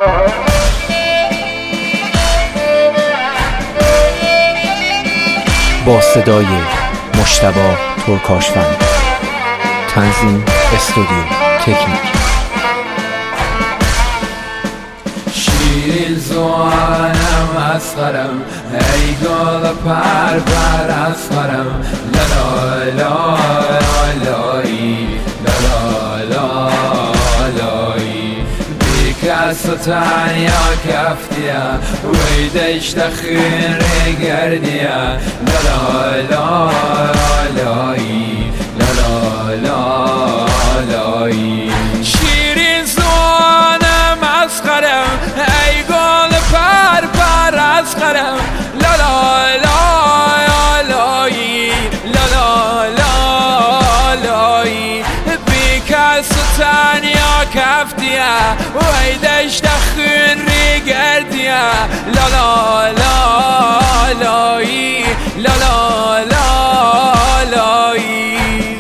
با صدای مجتبی ترکاشفند، تنظیم استودیو تکنیک. شیرین زوانم اسقرم، ای گل پر پر اسقرم، لالا لا لایی لالا لا لایی بی کس و تنیا کفتیا ویدش تخیر گردیا لالا لا لایی لالا لا لایی شیرین زوانم اسقرم، ای گل پر پر اسقرم، لالا لا لایی لالا لا لایی بی کس و تنیا کفتیا ویدش تخیر گردیا لالا لا لایی لالا لا لایی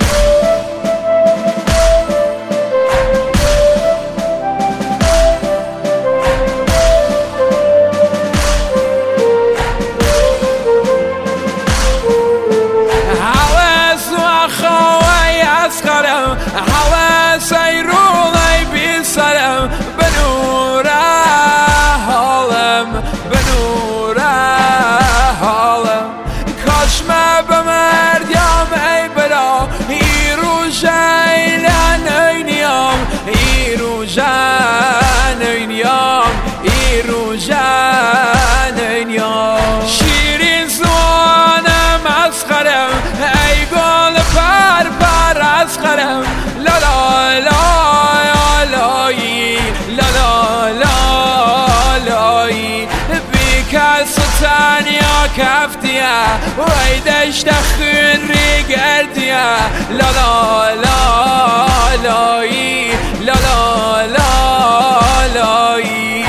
حواس ایرونی بی سرم به نور حالم به نور حالم کاش ما به مردم ای برا ایرو جیلن اینیام ایرو جن اینیام ایرو جن اینیام شیرین زوانم اسقرم، ای گل پر پر اسقرم، لالا لا لایی لالا لا لایی بی کس و تنیا کفتیا ویدش تخیر گردیا لالا لا لایی لالا لا لایی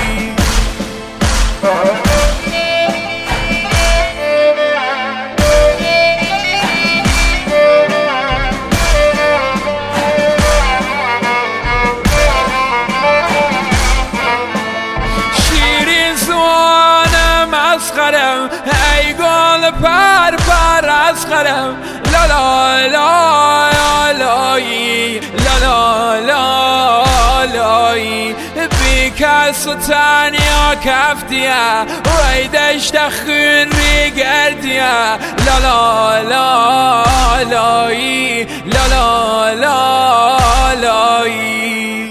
ای گل پر پر اسقرم، لالا لا لایی لالا لا لایی بی کس و تنیا کفتیا ویدش تخیر گردیا لالا لا لایی لالا لا لایی